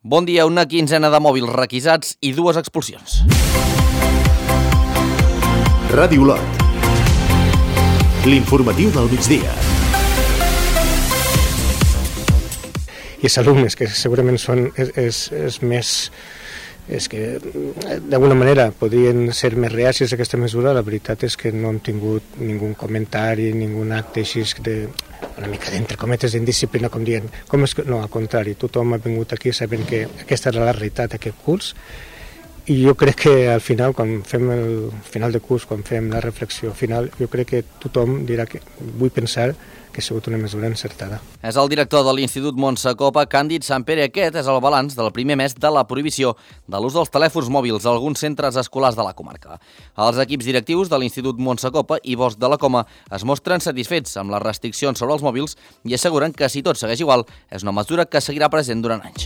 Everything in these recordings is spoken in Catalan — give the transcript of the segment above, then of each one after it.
Bon dia, una quinzena de mòbils requisats i 2 expulsions. Ràdio Lot. L'informatiu del migdia. I els alumnes, que segurament és que d'alguna manera podrien ser més reacis a aquesta mesura. La veritat és que no hem tingut ningú comentari, ningú acte així una mica d'entre cometes d'indisciplina, com dient. No, al contrari, tothom ha vingut aquí sabent que aquesta era la realitat d'aquest curs, i jo crec que al final, quan fem el final de curs, quan fem la reflexió final, jo crec que tothom dirà que vull pensar que ha sigut una mesura encertada. És el director de l'Institut Montsacopa, Càndid Sampere. Aquest és el balanç del primer mes de la prohibició de l'ús dels telèfons mòbils a alguns centres escolars de la comarca. Els equips directius de l'Institut Montsacopa i Bosch de la Coma es mostren satisfets amb les restriccions sobre els mòbils i asseguren que, si tot segueix igual, és una mesura que seguirà present durant anys.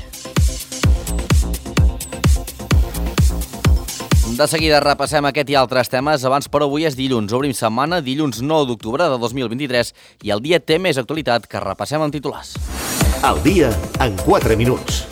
De seguida repassem aquest i altres temes. Abans, però, avui és dilluns. Obrim setmana, dilluns 9 d'octubre de 2023, i el dia té més actualitat que repassem en titulars. El dia en 4 minuts.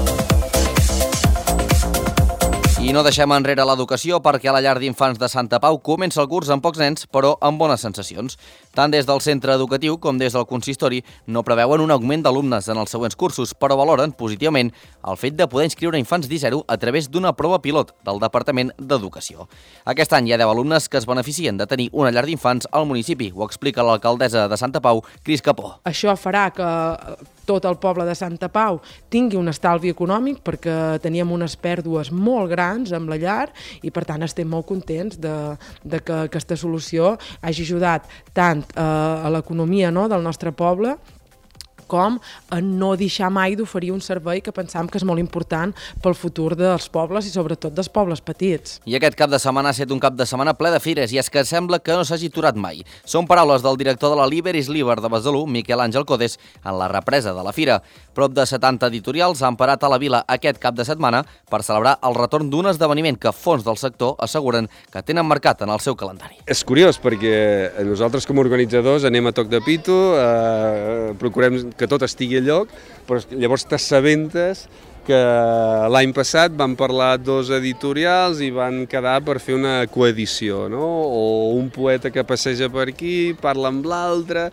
I no deixem enrere l'educació, perquè a la llar d'infants de Santa Pau comença el curs amb pocs nens, però amb bones sensacions. Tant des del centre educatiu com des del consistori no preveuen un augment d'alumnes en els següents cursos, però valoren positivament el fet de poder inscriure infants d'I0 a través d'una prova pilot del Departament d'Educació. Aquest any hi ha 10 alumnes que es beneficien de tenir una llar d'infants al municipi. Ho explica l'alcaldessa de Santa Pau, Cris Capó. Això farà que tot el poble de Santa Pau tingui un estalvi econòmic, perquè teníem unes pèrdues molt grans amb la llar, i per tant estem molt contents de que aquesta solució hagi ajudat tant a l'economia, no, del nostre poble, com a no deixar mai d'oferir un servei que pensam que és molt important pel futur dels pobles i sobretot dels pobles petits. I aquest cap de setmana ha estat un cap de setmana ple de fires, i és que sembla que no s'hagi aturat mai. Són paraules del director de la Liber is Liber de Besalú, Miquel Àngel Codes, en la represa de la fira. Prop de 70 editorials han parat a la vila aquest cap de setmana per celebrar el retorn d'un esdeveniment que fons del sector asseguren que tenen marcat en el seu calendari. És curiós, perquè nosaltres com a organitzadors anem a toc de pito, procurem que tot estigui a lloc, però llavors t'assabentes que l'any passat van parlar 2 editorials i van quedar per fer una coedició, no? O un poeta que passeja per aquí, parla amb l'altre,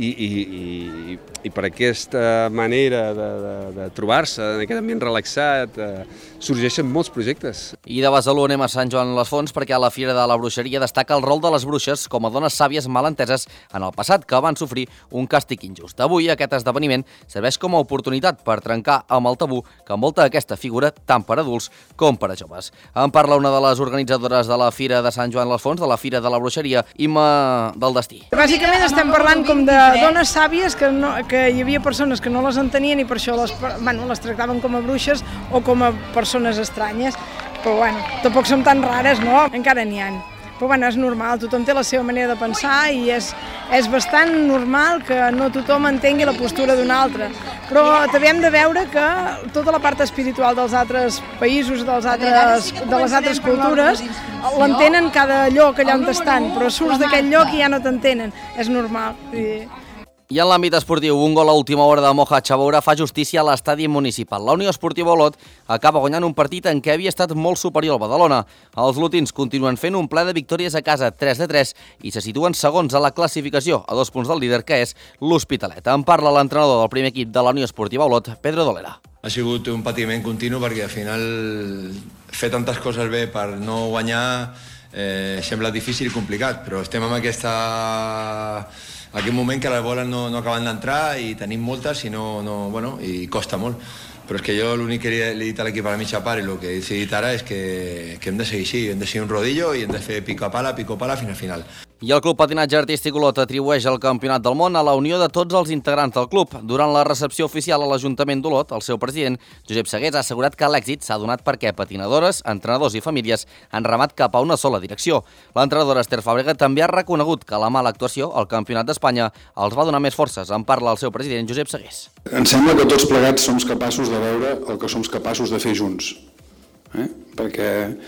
i per aquesta manera de trobar-se en aquest ambient relaxat sorgeixen molts projectes. I de Besalú anem a Sant Joan les Fonts, perquè a la Fira de la Bruixeria destaca el rol de les bruixes com a dones sàvies mal enteses en el passat que van sofrir un càstig injust. Avui aquest esdeveniment serveix com a oportunitat per trencar amb el tabú que envolta aquesta figura tant per adults com per a joves. En parla una de les organitzadores de la Fira de Sant Joan les Fonts, de la Fira de la Bruixeria, Imma del Destí. Bàsicament estem parlant com de dones sàvies que hi havia persones que no les entenien i per això les tractaven com a bruixes o com a persones estranyes, però tampoc som tan rares, no? Encara n'hi ha. Però és normal, tothom té la seva manera de pensar i és bastant normal que no tothom entengui la postura d'un altre. Però també hem de veure que tota la part espiritual dels altres països, de les altres cultures, l'entenen cada lloc allà on estan, però surts d'aquest lloc i ja no t'entenen. És normal. I en l'àmbit esportiu, un gol a última hora de Moja Chaboura fa justícia a l'estadi municipal. La Unió Esportiva Olot acaba guanyant un partit en què havia estat molt superior al Badalona. Els lotins continuen fent un ple de victòries a casa 3-3 i se situen segons a la classificació, a 2 punts del líder, que és l'Hospitalet. En parla l'entrenador del primer equip de la Unió Esportiva Olot, Pedro Dolera. Ha sigut un patiment continu perquè al final fer tantes coses bé per no guanyar sembla difícil i complicat, però estem en aquest moment que les boles no acaben d'entrar i tenim moltes i costa molt. Però és que jo l'únic que li he dit a l'equip a la mitja part i el que he decidit ara és que hem de seguir així, hem de seguir un rodillo i hem de fer pico a pala fins al final. I el Club Patinatge Artístic Olot atribueix el Campionat del Món a la unió de tots els integrants del club. Durant la recepció oficial a l'Ajuntament d'Olot, el seu president, Josep Segués, ha assegurat que l'èxit s'ha donat perquè patinadores, entrenadors i famílies han remat cap a una sola direcció. L'entrenadora Esther Fàbrega també ha reconegut que la mala actuació al Campionat d'Espanya els va donar més forces. En parla el seu president, Josep Segués. Em sembla que tots plegats som capaços de veure el que som capaços de fer junts. Perquè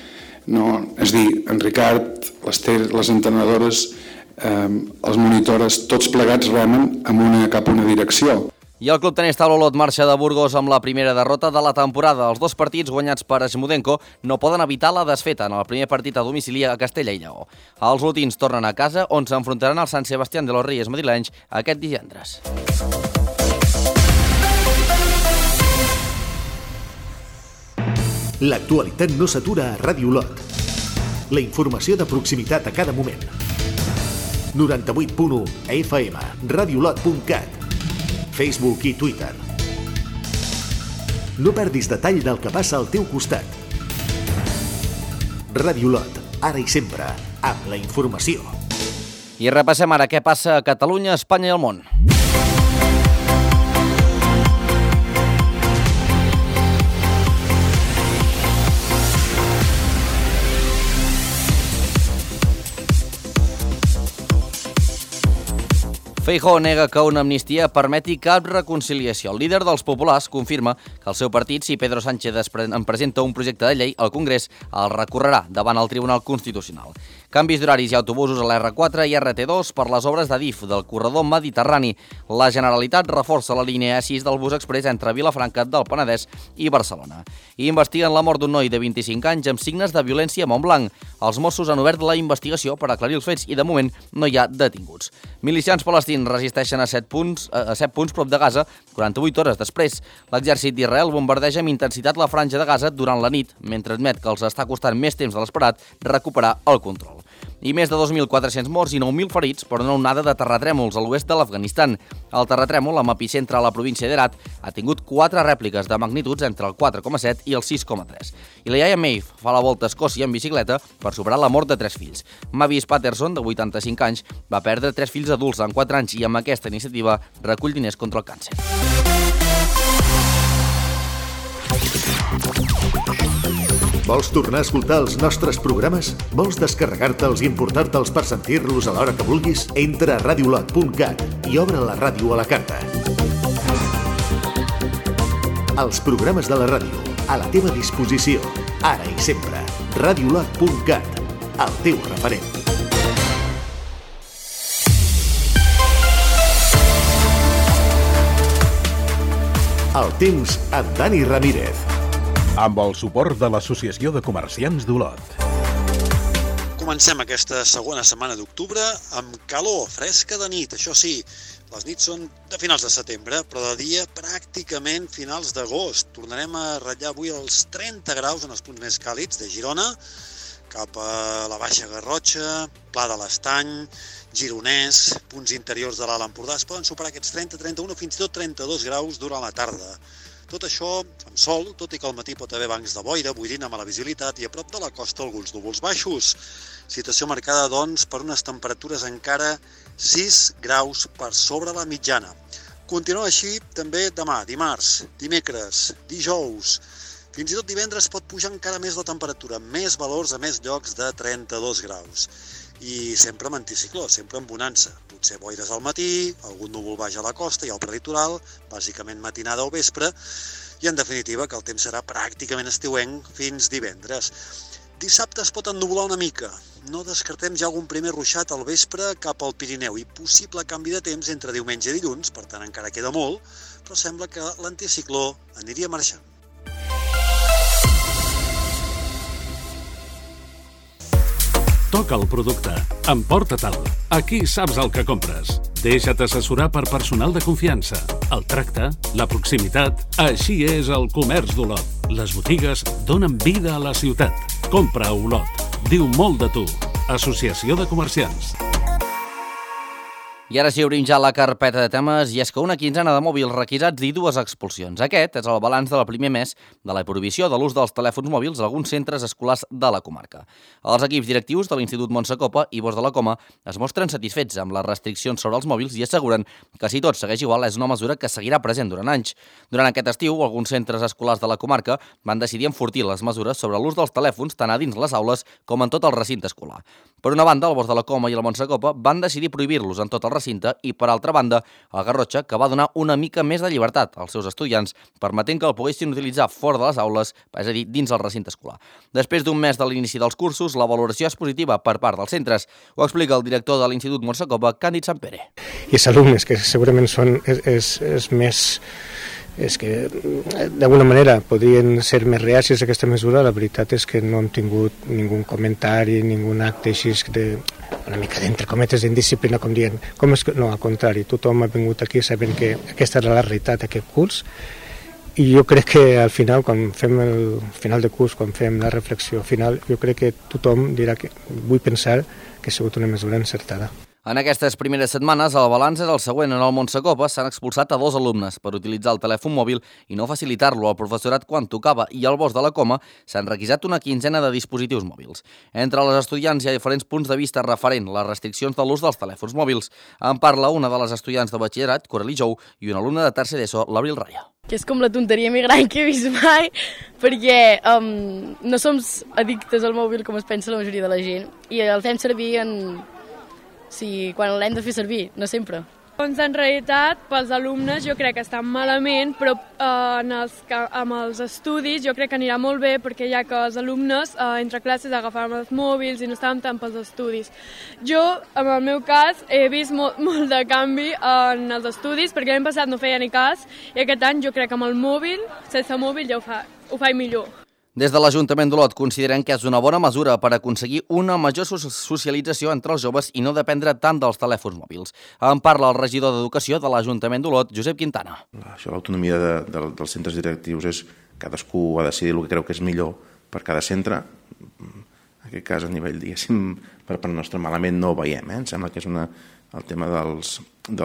és a dir, en Ricard, l'Ester, les entrenadores, els monitores, tots plegats remen cap a una direcció. I el club tenista Olot marxa de Burgos amb la primera derrota de la temporada. Els 2 partits guanyats per Smudenko no poden evitar la desfeta en el primer partit a domicili a Castella i Lleó. Els lotins tornen a casa, on s'enfrontaran al Sant Sebastián de los Reyes madrilenys aquest divendres. L'actualitat no s'atura a Ràdio Olot. La informació de proximitat a cada moment. 98.1 FM, radioolot.cat, Facebook i Twitter. No perdis detall del que passa al teu costat. Ràdio Olot, ara i sempre, amb la informació. I repassem ara què passa a Catalunya, Espanya i el món. Feijóo nega que una amnistia permeti cap reconciliació. El líder dels populars confirma que el seu partit, si Pedro Sánchez en presenta un projecte de llei al Congrés, el recorrerà davant el Tribunal Constitucional. Canvis d'horaris i autobusos a l'R4 i RT2 per les obres d'Adif del corredor mediterrani. La Generalitat reforça la línia E6 del bus express entre Vilafranca del Penedès i Barcelona. I investiguen la mort d'un noi de 25 anys amb signes de violència a Montblanc. Els Mossos han obert la investigació per aclarir els fets i de moment no hi ha detinguts. Milicians palestins resisteixen a 7 punts prop de Gaza 48 hores després. L'exèrcit d'Israel bombardeja amb intensitat la franja de Gaza durant la nit, mentre admet que els està costant més temps de l'esperat recuperar el control. I més de 2.400 morts i 9.000 ferits per una onada de terratrèmols a l'oest de l'Afganistan. El terratrèmol, amb epicentre a la província d'Herat, ha tingut 4 rèpliques de magnituds entre el 4,7 i el 6,3. I la iaia Maeve fa la volta a Escòcia en bicicleta per superar la mort de 3 fills. Mavis Patterson, de 85 anys, va perdre 3 fills adults en 4 anys i amb aquesta iniciativa recull diners contra el càncer. Vols tornar a escoltar els nostres programes? Vols descarregar-te'ls i emportar-te'ls per sentir-los a l'hora que vulguis? Entra a radioolot.cat i obre la ràdio a la carta. Els programes de la ràdio, a la teva disposició, ara i sempre. radioolot.cat, el teu referent. El temps amb Dani Ramírez. Amb el suport de l'Associació de Comerciants d'Olot. Comencem aquesta segona setmana d'octubre amb calor, fresca de nit. Això sí, les nits són de finals de setembre, però de dia pràcticament finals d'agost. Tornarem a ratllar avui els 30 graus en els punts més càlids de Girona, cap a la Baixa Garrotxa, Pla de l'Estany, Gironès, punts interiors de l'Alt Empordà. Es poden superar aquests 30, 31 fins i tot 32 graus durant la tarda. Tot això amb sol, tot i que al matí pot haver bancs de boira, boirina, mala visibilitat i a prop de la costa alguns núvols baixos. Situació marcada, doncs, per unes temperatures encara 6 graus per sobre la mitjana. Continua així també demà, dimarts, dimecres, dijous. Fins i tot divendres pot pujar encara més la temperatura, més valors a més llocs de 32 graus. I sempre amb anticicló, sempre amb bonança. Potser boires al matí, algun núvol baix a la costa i al prelitoral, bàsicament matinada o vespre, i en definitiva que el temps serà pràcticament estiuenc fins divendres. Dissabte es pot ennuvolar una mica. No descartem ja algun primer ruixat al vespre cap al Pirineu i possible canvi de temps entre diumenge i dilluns, per tant encara queda molt, però sembla que l'anticicló aniria marxant. Toca el producte. Emporta-te'l. Aquí saps el que compres. Deixa't assessorar per personal de confiança. El tracte, la proximitat... Així és el comerç d'Olot. Les botigues donen vida a la ciutat. Compra a Olot. Diu molt de tu. Associació de Comerciants. I ara sí, obrim ja la carpeta de temes, i és que una quinzena de mòbils requisats i 2 expulsions. Aquest és el balanç del primer mes de la prohibició de l'ús dels telèfons mòbils a alguns centres escolars de la comarca. Els equips directius de l'Institut Montsecopa i Bos de la Coma es mostren satisfets amb les restriccions sobre els mòbils i asseguren que si tot segueix igual és una mesura que seguirà present durant anys. Durant aquest estiu, alguns centres escolars de la comarca van decidir enfortir les mesures sobre l'ús dels telèfons tant a dins les aules com en tot el recinte escolar. Per una banda, el Bos de la Coma i el Montsecopa van decidir prohibir-los en tot el recinte recinte i, per altra banda, el Garrotxa, que va donar una mica més de llibertat als seus estudiants, permetent que el poguessin utilitzar fora de les aules, és a dir, dins el recinte escolar. Després d'un mes de l'inici dels cursos, la valoració és positiva per part dels centres. Ho explica el director de l'Institut Montse Copa, Càndid Sampere. I els alumnes, que segurament són és que d'alguna manera podrien ser més reacis a aquesta mesura. La veritat és que no hem tingut ningú comentari, ningú acte així una mica d'entre cometes d'indisciplina, com dient, no, al contrari, tothom ha vingut aquí sabent que aquesta era la realitat d'aquest curs, i jo crec que al final, quan fem el final de curs, quan fem la reflexió final, jo crec que tothom dirà que vull pensar que ha sigut una mesura encertada. En aquestes primeres setmanes, el balanç és el següent. En el Montse Copa s'han expulsat a 2 alumnes per utilitzar el telèfon mòbil i no facilitar-lo al professorat quan tocava, i al Bosc de la Coma s'han requisat una quinzena de dispositius mòbils. Entre les estudiants hi ha diferents punts de vista referent les restriccions de l'ús dels telèfons mòbils. En parla una de les estudiants de batxillerat, Coralie Jou, i un alumne de tercer d'ESO, l'Abril Raya. Que és com la tonteria més gran que he vist mai, perquè no som addictes al mòbil com es pensa la majoria de la gent, i el fem servir quan l'hem de fer servir, no sempre. Doncs en realitat, pels alumnes jo crec que estan malament, però amb els estudis jo crec que anirà molt bé, perquè ja que els alumnes entre classes agafaven els mòbils i no estàvem tant pels estudis. Jo, en el meu cas, he vist molt de canvi en els estudis, perquè l'any passat no feia ni cas, i aquest any jo crec que amb el mòbil, sense mòbil ja ho faig millor. Des de l'Ajuntament d'Olot consideren que és una bona mesura per aconseguir una major socialització entre els joves i no dependre tant dels telèfons mòbils. En parla el regidor d'Educació de l'Ajuntament d'Olot, Josep Quintana. Això, l'autonomia dels centres directius és cadascú ha de decidir el que creu que és millor per cada centre. En aquest cas, a nivell, diguéssim, per nostre malament no ho veiem. Em sembla que és el tema dels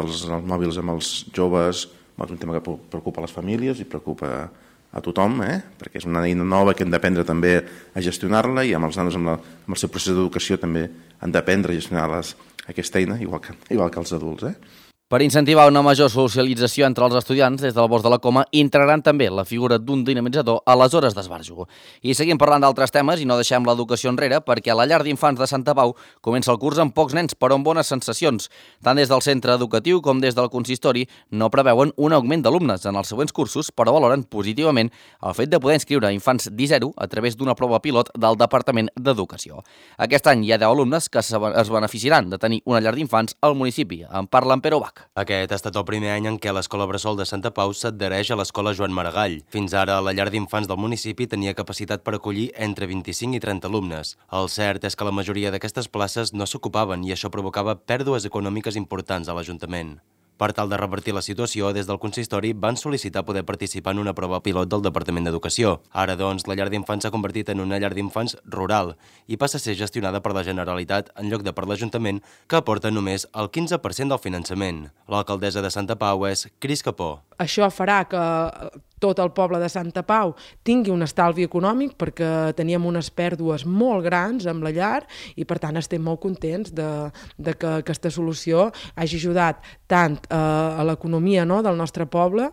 mòbils amb els joves, és un tema que preocupa les famílies i preocupa a tothom, perquè és una eina nova que hem d'aprendre també a gestionar-la, i amb els nanos, amb el seu procés d'educació, també han d'aprendre a gestionar aquesta eina, igual que els adults. Per incentivar una major socialització entre els estudiants, des del Bosc de la Coma integraran també la figura d'un dinamitzador a les hores d'esbarjo. I seguim parlant d'altres temes i no deixem l'educació enrere, perquè a la llar d'infants de Santa Pau comença el curs amb pocs nens, però amb bones sensacions. Tant des del centre educatiu com des del consistori no preveuen un augment d'alumnes en els següents cursos, però valoren positivament el fet de poder inscriure infants d'I0 a través d'una prova pilot del Departament d'Educació. Aquest any hi ha 10 alumnes que es beneficiaran de tenir una llar d'infants al municipi. En parla en Pere Bach. Aquest ha estat el primer any en què l'Escola Bressol de Santa Pau s'adhereix a l'Escola Joan Maragall. Fins ara, la llar d'infants del municipi tenia capacitat per acollir entre 25 i 30 alumnes. El cert és que la majoria d'aquestes places no s'ocupaven i això provocava pèrdues econòmiques importants a l'Ajuntament. Per tal de revertir la situació, des del consistori van sol·licitar poder participar en una prova pilot del Departament d'Educació. Ara, doncs, la llar d'infants s'ha convertit en una llar d'infants rural i passa a ser gestionada per la Generalitat en lloc de per l'Ajuntament, que aporta només el 15% del finançament. L'alcaldessa de Santa Pau és Cris Capó. Això farà que tot el poble de Santa Pau tingui un estalvi econòmic, perquè teníem unes pèrdues molt grans amb la llar i, per tant, estem molt contents de que aquesta solució hagi ajudat tant a l'economia del nostre poble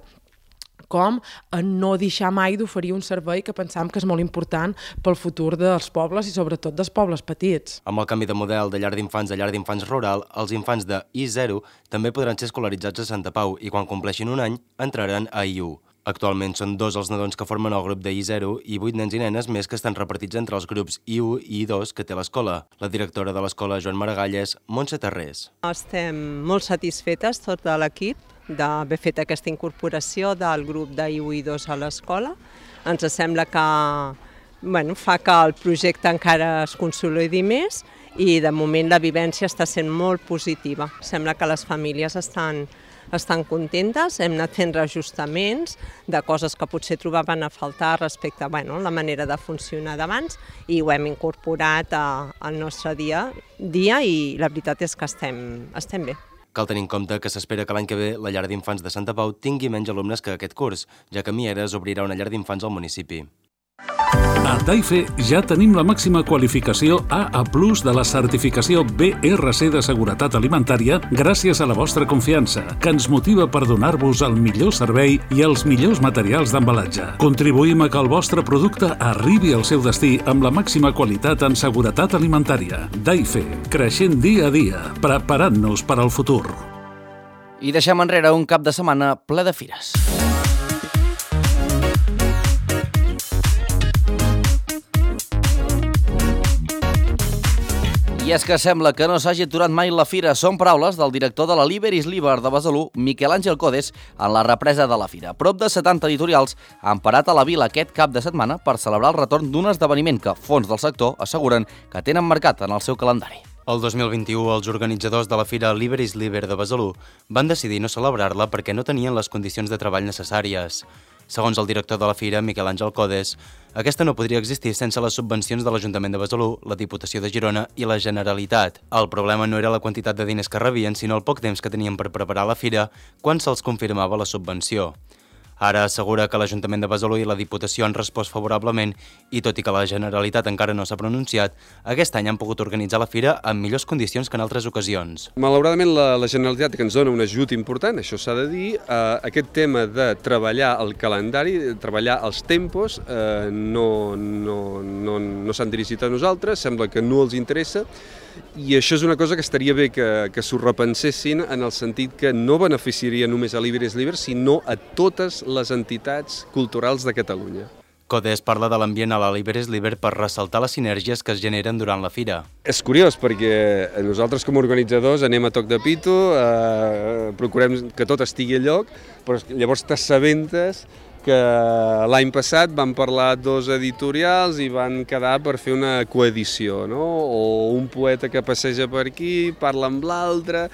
com a no deixar mai d'oferir un servei que pensam que és molt important pel futur dels pobles i sobretot dels pobles petits. Amb el canvi de model de llar d'infants a llar d'infants rural, els infants de I0 també podran ser escolaritzats a Santa Pau i quan compleixin un any entraran a I1. Actualment són 2 els nadons que formen el grup de I0 i 8 nens i nenes més que estan repartits entre els grups I1 i I2 que té l'escola. La directora de l'escola Joan Maragall és Montse Tarrés. Estem molt satisfetes, tot l'equip, d'haver fet aquesta incorporació del grup d'I1 i I2 a l'escola. Ens sembla que fa que el projecte encara es consolidi més i de moment la vivència està sent molt positiva. Sembla que les famílies estan contentes, hem anat fent reajustaments de coses que potser trobaven a faltar respecte a la manera de funcionar d'abans i ho hem incorporat al nostre dia i la veritat és que estem bé. Cal tenir en compte que s'espera que l'any que ve la llar d'infants de Santa Pau tingui menys alumnes que aquest curs, ja que a Mieres obrirà una llar d'infants al municipi. A Daife ja tenim la màxima qualificació AA+ de la certificació BRC de seguretat alimentària gràcies a la vostra confiança, que ens motiva per donar-vos el millor servei i els millors materials d'embalatge. Contribuïm a que el vostre producte arribi al seu destí amb la màxima qualitat en seguretat alimentària. Daife, creixent dia a dia, preparant-nos per al futur. I deixem enrere un cap de setmana ple de fires. I és que sembla que no s'hagi aturat mai la fira. Són paraules del director de la Liberis Liber de Besalú, Miquel Àngel Codes, en la represa de la fira. Prop de 70 editorials han parat a la vila aquest cap de setmana per celebrar el retorn d'un esdeveniment que fons del sector asseguren que tenen marcat en el seu calendari. El 2021, els organitzadors de la fira Liberis Liber de Besalú van decidir no celebrar-la perquè no tenien les condicions de treball necessàries. Segons el director de la fira, Miquel Àngel Codes, aquesta no podria existir sense les subvencions de l'Ajuntament de Besalú, la Diputació de Girona i la Generalitat. El problema no era la quantitat de diners que rebien, sinó el poc temps que tenien per preparar la fira quan se'ls confirmava la subvenció. Ara assegura que l'Ajuntament de Besalú i la Diputació han respost favorablement i, tot i que la Generalitat encara no s'ha pronunciat, aquest any han pogut organitzar la fira en millors condicions que en altres ocasions. Malauradament la Generalitat, que ens dona un ajut important, això s'ha de dir, aquest tema de treballar el calendari, treballar els tempos, no s'han dirigit a nosaltres, sembla que no els interessa, i això és una cosa que estaria bé que s'ho repensessin en el sentit que no beneficiaria només a Liberis Liber, sinó a totes les entitats culturals de Catalunya. Codes parla de l'ambient a la Liberis Liber per ressaltar les sinergies que es generen durant la fira. És curiós perquè nosaltres com a organitzadors anem a toc de pito, procurem que tot estigui a lloc, però llavors t'assabentes que l'any passat van parlar dos editorials i van quedar per fer una coedició, no? O un poeta que passeja per aquí, parla amb l'altre,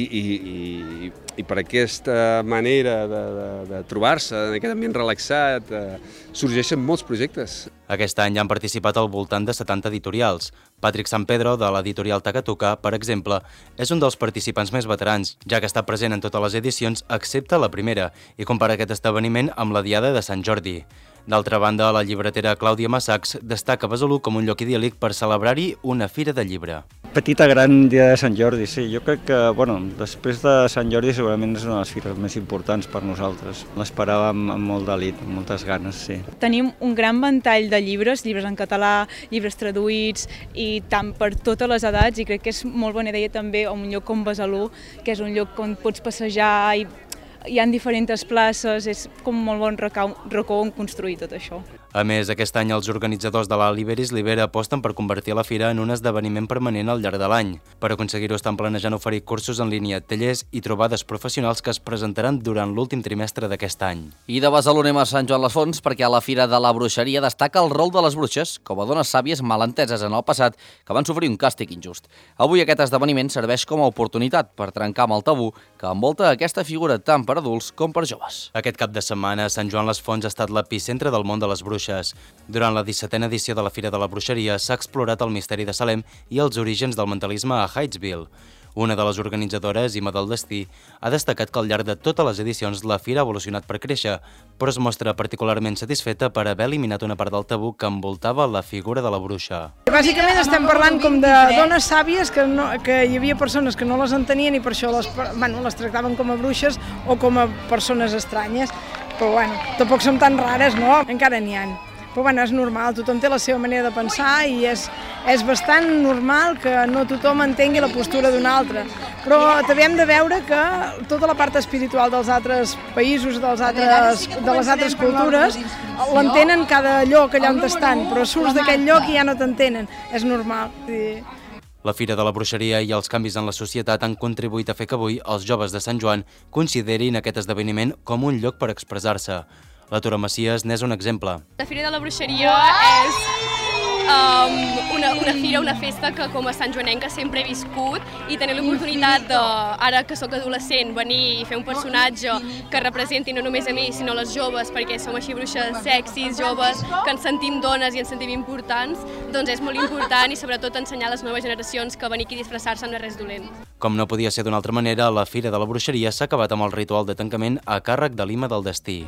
i per aquesta manera de trobar-se en aquest ambient relaxat sorgeixen molts projectes. Aquest any han participat al voltant de 70 editorials. Patrick Sampedro, de l'editorial Takatuka, per exemple, és un dels participants més veterans, ja que està present en totes les edicions, excepte la primera, i compara aquest esdeveniment amb la Diada de Sant Jordi. D'altra banda, la llibretera Clàudia Massacs destaca Besalú com un lloc idíl·lic per celebrar-hi una fira de llibre. Petita gran dia de Sant Jordi, sí. Jo crec que, després de Sant Jordi segurament és una de les fires més importants per nosaltres. L'esperàvem amb molt delit, amb moltes ganes, sí. Tenim un gran ventall de llibres en català, llibres traduïts, i tant per totes les edats, i crec que és molt bona idea també un lloc com Besalú, que és un lloc on pots passejar i hi ha diferents places, és com molt bon racó on construir tot això. A més, aquest any els organitzadors de la Liberis Liber aposten per convertir la fira en un esdeveniment permanent al llarg de l'any. Per aconseguir-ho estan planejant oferir cursos en línia, tallers i trobades professionals que es presentaran durant l'últim trimestre d'aquest any. I de Besalú anem a Sant Joan les Fonts perquè a la Fira de la Bruixeria destaca el rol de les bruixes com a dones sàvies malenteses en el passat que van sofrir un càstig injust. Avui aquest esdeveniment serveix com a oportunitat per trencar amb el tabú que envolta aquesta figura tant per adults com per joves. Aquest cap de setmana, Sant Joan les Fonts ha estat l'epicentre del món de les bruixes. Durant la 17a edició de la Fira de la Bruixeria s'ha explorat el misteri de Salem i els orígens del mentalisme a Hydesville. Una de les organitzadores, Ima del Destí, ha destacat que al llarg de totes les edicions la Fira ha evolucionat per créixer, però es mostra particularment satisfeta per haver eliminat una part del tabú que envoltava la figura de la bruixa. Bàsicament estem parlant com de dones sàvies que hi havia persones que no les entenien i per això les tractaven com a bruixes o com a persones estranyes. Però tampoc som tan rares, no? Encara n'hi ha. Però és normal, tothom té la seva manera de pensar i és bastant normal que no tothom entengui la postura d'un altre. Però també hem de veure que tota la part espiritual dels altres països, de les altres cultures, l'entenen cada lloc allà on estan, però surts d'aquell lloc i ja no t'entenen. És normal. La Fira de la Bruixeria i els canvis en la societat han contribuït a fer que avui els joves de Sant Joan considerin aquest esdeveniment com un lloc per expressar-se. La Tura Macias n'és un exemple. La Fira de la Bruixeria és una fira, una festa que com a santjoanenca sempre he viscut i tenir l'oportunitat, ara que sóc adolescent, venir i fer un personatge que representi no només a mi, sinó a les joves, perquè som així bruixes sexis, joves, que ens sentim dones i ens sentim importants, doncs és molt important i sobretot ensenyar a les noves generacions que venir aquí a disfressar-se no és res dolent. Com no podia ser d'una altra manera, la Fira de la Bruixeria s'ha acabat amb el ritual de tancament a càrrec de l'Ima del Destí.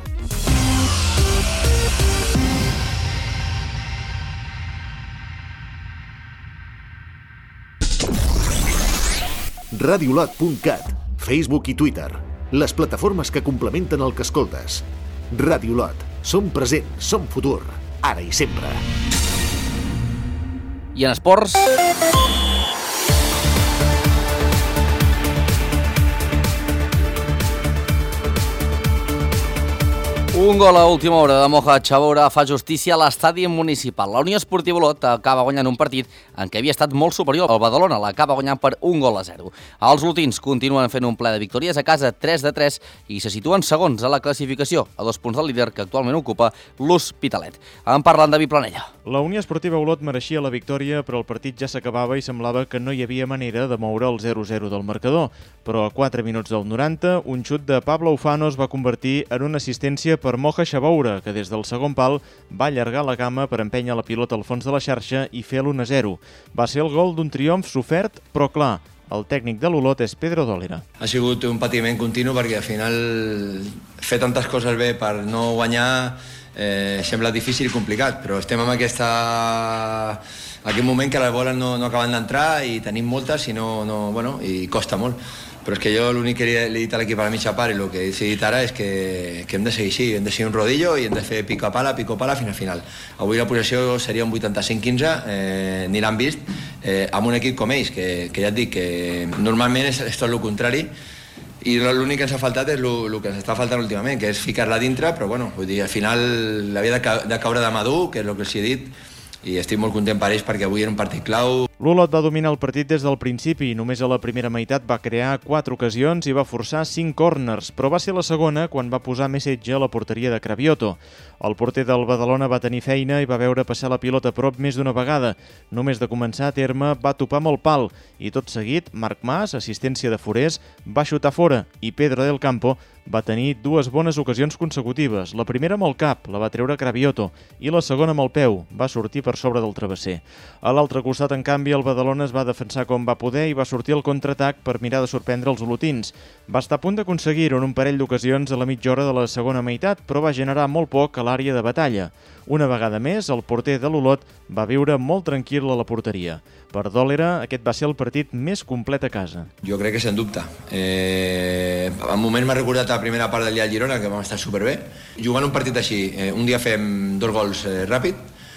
Radiolot.cat, Facebook i Twitter, les plataformes que complementen el que escoltes. Radiolot, som present, som futur, ara i sempre. I en esports... Un gol a última hora de Moja Chaboura fa justícia a l'estadi municipal. La Unió Esportiva Olot acaba guanyant un partit en què havia estat molt superior. El Badalona l'acaba guanyant per 1-0. Els olotins continuen fent un ple de victòries a casa 3-3 i se situen segons a la classificació, a 2 punts del líder que actualment ocupa l'Hospitalet. En parla en David Planella. La Unió Esportiva Olot mereixia la victòria, però el partit ja s'acabava i semblava que no hi havia manera de moure el 0-0 del marcador. Però a 4 minuts del 90, un xut de Pablo Ufano es va convertir en una assistència per Moja Chaboura, que des del segon pal va allargar la cama per empènyer la pilota al fons de la xarxa i fer l'1-0. Va ser el gol d'un triomf sofert, però clar, el tècnic de l'Olot és Pedro Dólera. Ha sigut un patiment continu perquè al final fer tantes coses bé per no guanyar sembla difícil i complicat, però estem en aquest moment que les boles no acaben d'entrar i tenim moltes i i costa molt. Però és que jo l'únic que li he dit a l'equip a la mitja part i el que he decidit ara és que hem de seguir així, hem de seguir un rodillo i hem de fer pico a pala fins al final. Avui la possessió seria un 85-15, ni l'han vist, amb un equip com ells, que ja et dic que normalment és tot el contrari, i l'únic que ens ha faltat és el que ens està faltant últimament, que és ficar-la dintre, però vull dir, al final l'havia de caure de madur, que és el que els he dit, i estic molt content per ells perquè avui era un partit clau. L'Olot va dominar el partit des del principi i només a la primera meitat va crear 4 ocasions i va forçar 5 corners, però va ser la segona quan va posar més setge a la porteria de Cravioto. El porter del Badalona va tenir feina i va veure passar la pilota a prop més d'una vegada. Només de començar a terme va topar amb el pal i tot seguit Marc Mas, assistència de Forés, va xutar fora i Pedro del Campo va tenir 2 bones ocasions consecutives. La primera amb el cap, la va treure Cravioto, i la segona amb el peu, va sortir per sobre del travesser. A l'altre costat, en canvi, el Badalona es va defensar com va poder i va sortir al contraatac per mirar de sorprendre els olotins. Va estar a punt d'aconseguir-ho en un parell d'ocasions a la mitja hora de la segona meitat, però va generar molt poc a l'àrea de batalla. Una vegada més, el porter de l'Olot va viure molt tranquil a la porteria. Per Dólera, aquest va ser el partit més complet a casa. Jo crec que sens dubte. En moment m'ha recordat la primera part del dia al Girona, que vam estar superbé. Jugant un partit així, un dia fem 2 gols ràpid,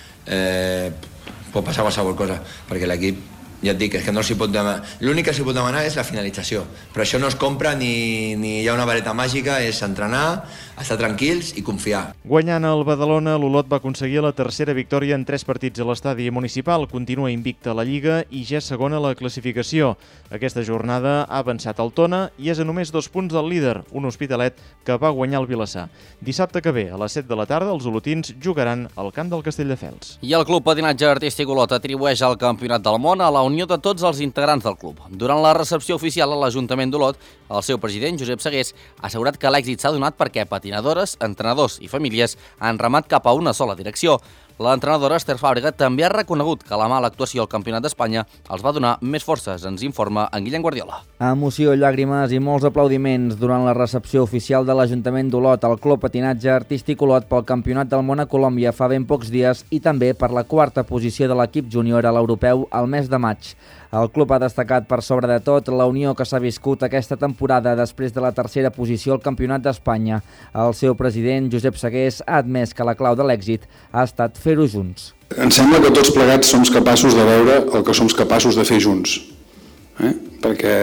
pot passar qualsevol cosa, perquè l'equip, ja et dic, és que no s'hi pot demanar. L'únic que s'hi pot demanar és la finalització, però això no es compra ni hi ha una vareta màgica, és entrenar, estar tranquils i confiar. Guanyant el Badalona, l'Olot va aconseguir la tercera victòria en 3 partits a l'estadi municipal, continua invicta a la Lliga i ja és segona a la classificació. Aquesta jornada ha avançat al Tona i és a només 2 punts del líder, un Hospitalet que va guanyar el Vilassar. Dissabte que ve, a les 7 de la tarda, els olotins jugaran al camp del Castelldefels. I el Club Patinatge Artístic Olot atribueix el Campionat del Món a la unió de tots els integrants del club. Durant la recepció oficial a l'Ajuntament d'Olot, el seu president, Josep Segués, ha assegurat que l'èxit s'ha donat perquè patinadores, entrenadors i famílies han remat cap a una sola direcció. L'entrenadora Esther Fàbrega també ha reconegut que la mala actuació al Campionat d'Espanya els va donar més forces, ens informa en Guillem Guardiola. Emoció, llàgrimes i molts aplaudiments durant la recepció oficial de l'Ajuntament d'Olot al Club Patinatge Artístic Olot pel Campionat del Món a Colòmbia fa ben pocs dies i també per la 4a posició de l'equip júnior a l'Europeu al mes de maig. El club ha destacat per sobre de tot la unió que s'ha viscut aquesta temporada després de la 3a posició al Campionat d'Espanya. El seu president, Josep Segués, ha admès que la clau de l'èxit ha estat fer-ho junts. Em sembla que tots plegats som capaços de veure el que som capaços de fer junts. Perquè,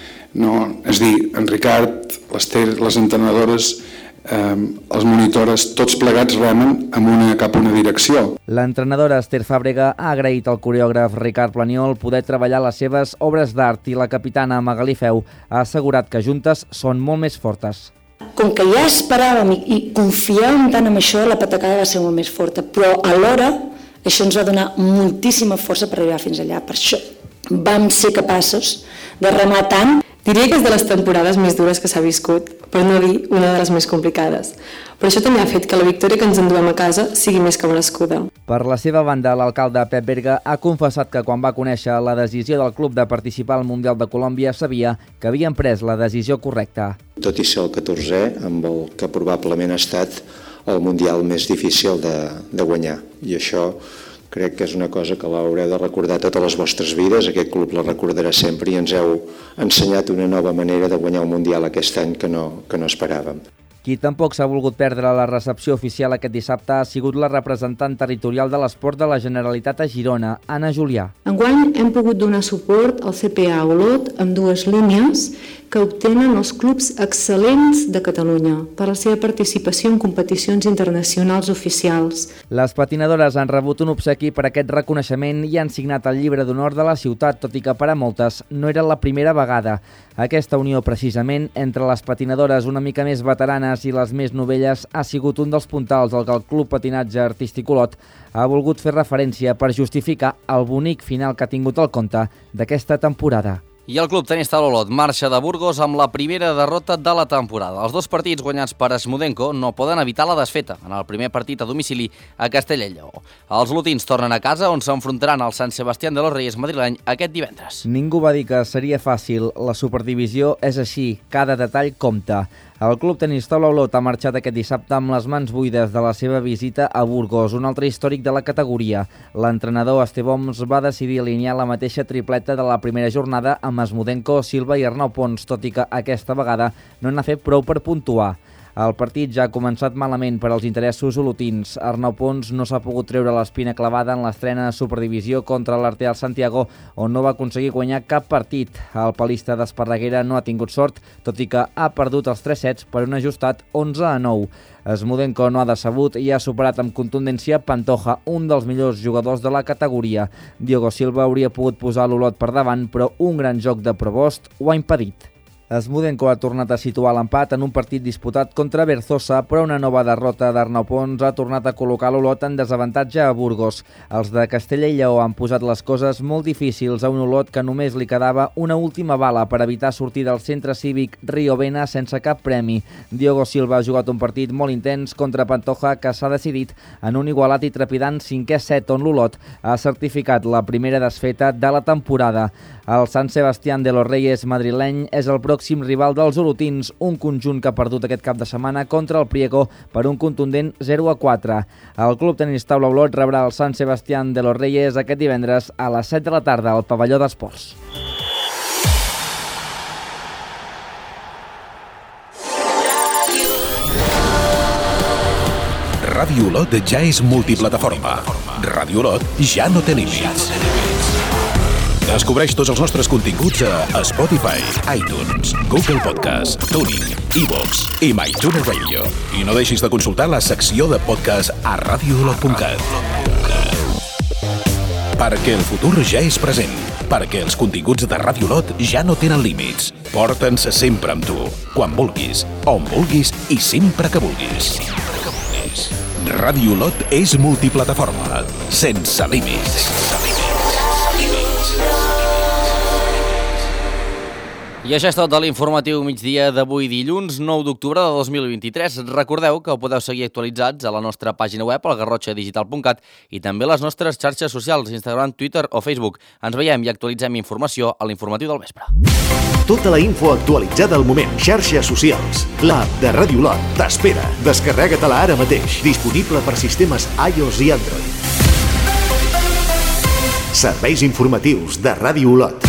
és dir, en Ricard, l'Ester, les entrenadores, els monitores, tots plegats remen cap a una direcció. L'entrenadora Esther Fàbrega ha agraït al coreògraf Ricard Planiol poder treballar les seves obres d'art i la capitana Magalí Feu ha assegurat que juntes són molt més fortes. Com que ja esperàvem i confiàvem tant en això, la patacada va ser molt més forta, però alhora això ens va donar moltíssima força per arribar fins allà. Per això vam ser capaços de remar tant. Diria que és de les temporades més dures que s'ha viscut, per no dir una de les més complicades. Però això també ha fet que la victòria que ens enduem a casa sigui més que merescuda. Per la seva banda, l'alcalde Pep Berga ha confessat que quan va conèixer la decisió del club de participar al Mundial de Colòmbia sabia que havien pres la decisió correcta. Tot i ser el 14è, amb el que probablement ha estat el Mundial més difícil de guanyar. I això crec que és una cosa que l'haureu de recordar totes les vostres vides, aquest club la recordarà sempre i ens heu ensenyat una nova manera de guanyar el Mundial aquest any que no esperàvem. Qui tampoc s'ha volgut perdre la recepció oficial aquest dissabte ha sigut la representant territorial de l'esport de la Generalitat a Girona, Anna Julià. Enguany hem pogut donar suport al CPA Olot amb 2 línies, que obtenen els clubs excel·lents de Catalunya per la seva participació en competicions internacionals oficials. Les patinadores han rebut un obsequi per aquest reconeixement i han signat el llibre d'honor de la ciutat, tot i que per a moltes no era la primera vegada. Aquesta unió, precisament, entre les patinadores una mica més veteranes i les més novelles ha sigut un dels puntals al que el Club Patinatge Artístic Olot ha volgut fer referència per justificar el bonic final que ha tingut el compte d'aquesta temporada. I el Club Tenista Olot marxa de Burgos amb la primera derrota de la temporada. Els 2 partits guanyats per Smudenko no poden evitar la desfeta en el primer partit a domicili a Castella i Lleó. Els olotins tornen a casa on s'enfrontaran al Sant Sebastián de los Reyes madrileny aquest divendres. Ningú va dir que seria fàcil. La superdivisió és així, cada detall compta. El Club Tenista Olot ha marxat aquest dissabte amb les mans buides de la seva visita a Burgos, un altre històric de la categoria. L'entrenador Esteve Oms va decidir alinear la mateixa tripleta de la primera jornada amb Smudenko, Silva i Arnau Pons, tot i que aquesta vegada no n'ha fet prou per puntuar. El partit ja ha començat malament per als interessos olotins. Arnau Pons no s'ha pogut treure l'espina clavada en l'estrena de Superdivisió contra l'Arteal Santiago, on no va aconseguir guanyar cap partit. El palista d'Esparreguera no ha tingut sort, tot i que ha perdut els 3 sets per un ajustat 11-9. Smudenko no ha decebut i ha superat amb contundència Pantoja, un dels millors jugadors de la categoria. Diogo Silva hauria pogut posar l'Olot per davant, però un gran joc de Provost ho ha impedit. Smudenko ha tornat a situar l'empat en un partit disputat contra Berzosa, però una nova derrota d'Arnau Pons ha tornat a col·locar l'Olot en desavantatge a Burgos. Els de Castella i Lleó han posat les coses molt difícils a un Olot que només li quedava una última bala per evitar sortir del centre cívic Riovena sense cap premi. Diogo Silva ha jugat un partit molt intens contra Pantoja que s'ha decidit en un igualat i trepidant 5è set on l'Olot ha certificat la primera desfeta de la temporada. El Sant Sebastián de los Reyes madrileny és el pròxim rival dels olotins, un conjunt que ha perdut aquest cap de setmana contra el Priego per un contundent 0-4. El Club Tenista Olot rebrà el Sant Sebastián de los Reyes aquest divendres a les 7 de la tarda al pavelló d'esports. Ràdio Olot ja és multiplataforma. Ràdio Olot ja no té límits. Descobreix tots els nostres continguts a Spotify, iTunes, Google Podcast, TuneIn, iVoox i MyTuner Radio. I no deixis de consultar la secció de podcast a radioolot.cat. Perquè el futur ja és present. Perquè els continguts de Ràdio Olot ja no tenen límits. Porta'ns sempre amb tu, quan vulguis, on vulguis i sempre que vulguis. Ràdio Olot és multiplataforma, sense límits. I això és tot de l'informatiu migdia d'avui dilluns 9 d'octubre de 2023. Recordeu que ho podeu seguir actualitzats a la nostra pàgina web, algarrotxadigital.cat, i també a les nostres xarxes socials, Instagram, Twitter o Facebook. Ens veiem i actualitzem informació a l'informatiu del vespre. Tota la info actualitzada al moment. Xarxes socials. L'app de Ràdio Olot t'espera. Descarrega-te-la ara mateix. Disponible per sistemes iOS i Android. Serveis informatius de Ràdio Olot.